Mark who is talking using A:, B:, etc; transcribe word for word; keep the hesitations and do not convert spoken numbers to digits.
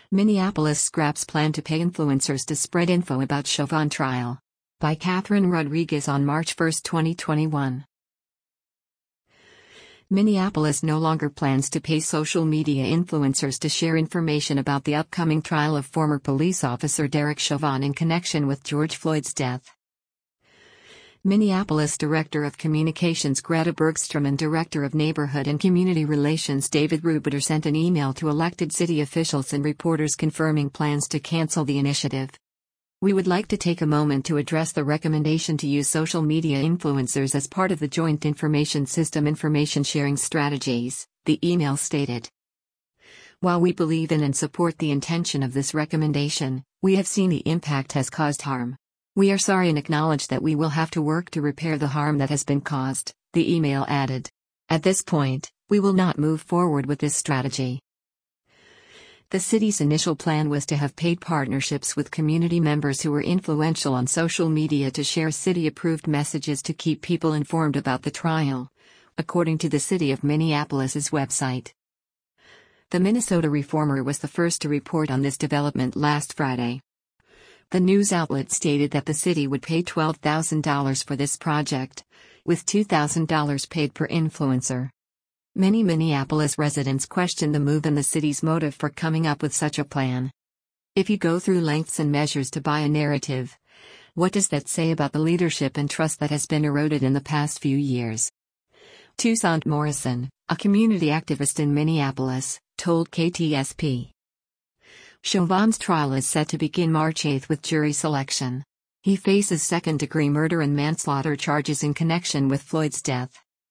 A: Minneapolis scraps plan to pay influencers to spread info about Chauvin trial. By Catherine Rodriguez on March first, twenty twenty-one. Minneapolis no longer plans to pay social media influencers to share information about the upcoming trial of former police officer Derek Chauvin in connection with George Floyd's death. Minneapolis Director of Communications Greta Bergstrom and Director of Neighborhood and Community Relations David Rubeter sent an email to elected city officials and reporters confirming plans to cancel the initiative. We would like to take a moment to address the recommendation to use social media influencers as part of the Joint Information System information sharing strategies, the email stated. While we believe in and support the intention of this recommendation, we have seen the impact has caused harm. We are sorry and acknowledge that we will have to work to repair the harm that has been caused, the email added. At this point, we will not move forward with this strategy. The city's initial plan was to have paid partnerships with community members who were influential on social media to share city-approved messages to keep people informed about the trial, according to the City of Minneapolis's website. The Minnesota Reformer was the first to report on this development last Friday. The news outlet stated that the city would pay twelve thousand dollars for this project, with two thousand dollars paid per influencer. Many Minneapolis residents question the move and the city's motive for coming up with such a plan. If you go through lengths and measures to buy a narrative, what does that say about the leadership and trust that has been eroded in the past few years? Toussaint Morrison, a community activist in Minneapolis, told K T S P. Chauvin's trial is set to begin March eighth with jury selection. He faces second-degree murder and manslaughter charges in connection with Floyd's death.